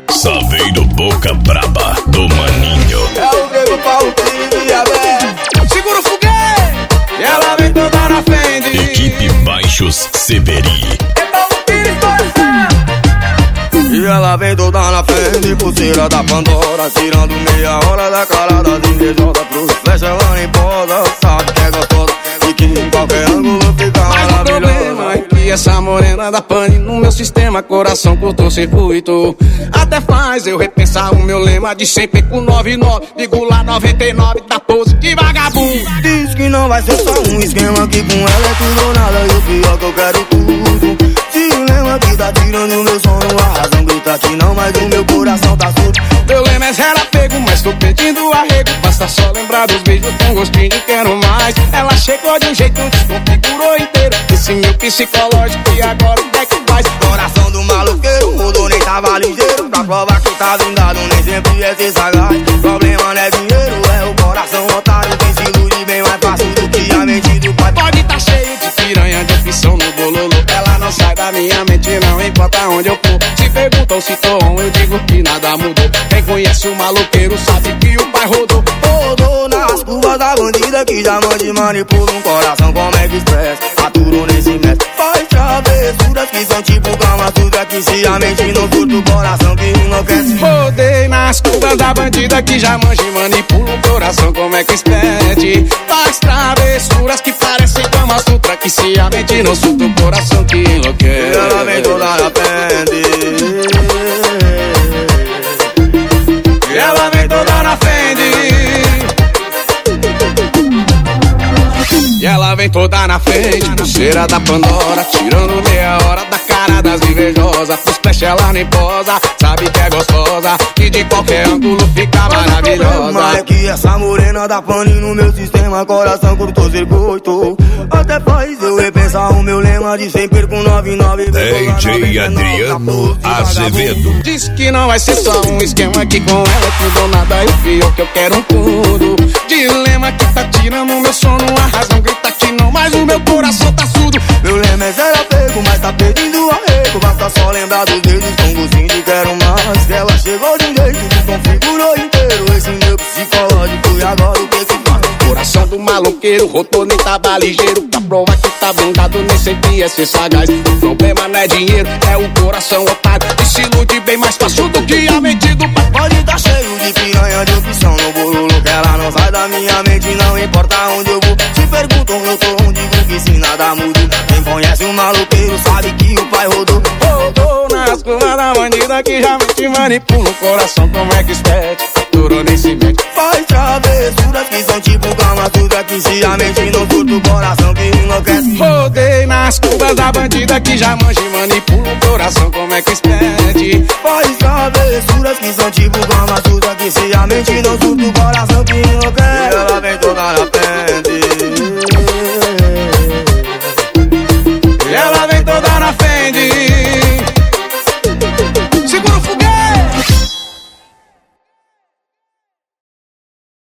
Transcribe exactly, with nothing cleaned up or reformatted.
Só veio do Boca Braba, do Maninho. É o Grego Paulo Pires e a Bé. Segura o foguete, e ela vem toda na frente. Equipe Baixos Severi. É Paulo Pires, e ela vem toda na frente, pulseira da Pandora, tirando meia hora da cara das invejosas. Pro flecha ela nem posa, sabe que é gostosa e que em qualquer ângulo fica maravilhosa. Mas o problema é que essa morena da pane no meu sistema, coração cortou circuito. Até faz eu repensar o meu lema de sempre com noventa e nove, digo lá noventa e nove da pose de vagabundo. Diz que não vai ser só um esquema, que com ela é tudo ou nada, e o pior que eu quero tudo. Dilema que tá tirando meu sono, a razão grita que não, mas o meu coração tá surdo. Meu lema é zero apego, mas tô pedindo arrego. Basta só lembrar dos beijos com gostinho de quero mais. Ela chegou de um jeito, desconfigurou inteiro esse meu psicológico, e agora o que é que faz? Coração do maloqueiro, mudou, nem tava ligeiro. Pra provar que tá blindado, nem sempre é ser sagaz. Problema não é dinheiro, é o coração otário. Tem se iludir bem mais fácil do que a mente do pai. Pode tá cheio de piranha, de opção no bololô. Ela não sai da minha mente, não importa onde eu for. Se perguntam se tô on, eu digo que nada mudou. Quem conhece o maloqueiro sabe que o pai rodou. Rodou nas curvas da bandida, que já mande manipula um coração como é que expressa. Aturou nesse mestre, faz travessuras que são tipo calma suja, que se a mente não surta o coração que enlouquece. Rodei nas curvas da bandida, que já manja e manipula o coração como é que expede. Faz travessuras que parecem cama sutra, que se a mente não surta o coração que enlouquece. Ela vem toda na frente, ela vem toda na frente, e ela vem toda na frente, pulseira da Pandora, tirando meia hora da cara das invejosas. Pros pés ela nem posa, sabe que é gostosa, e de qualquer ângulo fica maravilhosa. Mas é que essa morena da pane no meu sistema, coração cortou circuito. Até faz eu repensar o meu lema de sempre com noventa e nove. D J Adriano Azevedo. Diz que não vai ser só um esquema, que com ela é tudo ou nada, e o pior que eu quero tudo. Dilema que tá tirando meu sono, a razão grita que não, mas o meu coração tá surdo. Meu lema é zero apego, mas tá pedindo arrego. Basta só lembrar dos dedos com gostinho de quero mais. Que ela chegou de um jeito, desconfigurou inteiro esse meu psicológico, e agora o que que faz? Coração do maloqueiro, rodou, nem tava ligeiro. Pra provar que tá blindado, nem sempre é ser sagaz. O problema não é dinheiro, é o coração otário, que se ilude bem mais fácil do que a mente do pai. Pode tá cheio de piranha, de opção no bololô, que ela não sai da minha mente, não importa onde eu vou. Se perguntam eu tô onde, digo que se nada muda. Quem conhece o maloqueiro sabe que o pai rodou. Rodou nas curvas da bandida, que já mente manipula o coração como é que expede. Aturou nesse mente, faz travessuras que são tipo calma suja, que se a mente não surta o coração que enlouquece. Rodei nas curvas da bandida, que já manja e manipula o coração como é que expede. Faz travessuras que são tipo calma suja, que se a mente não surta o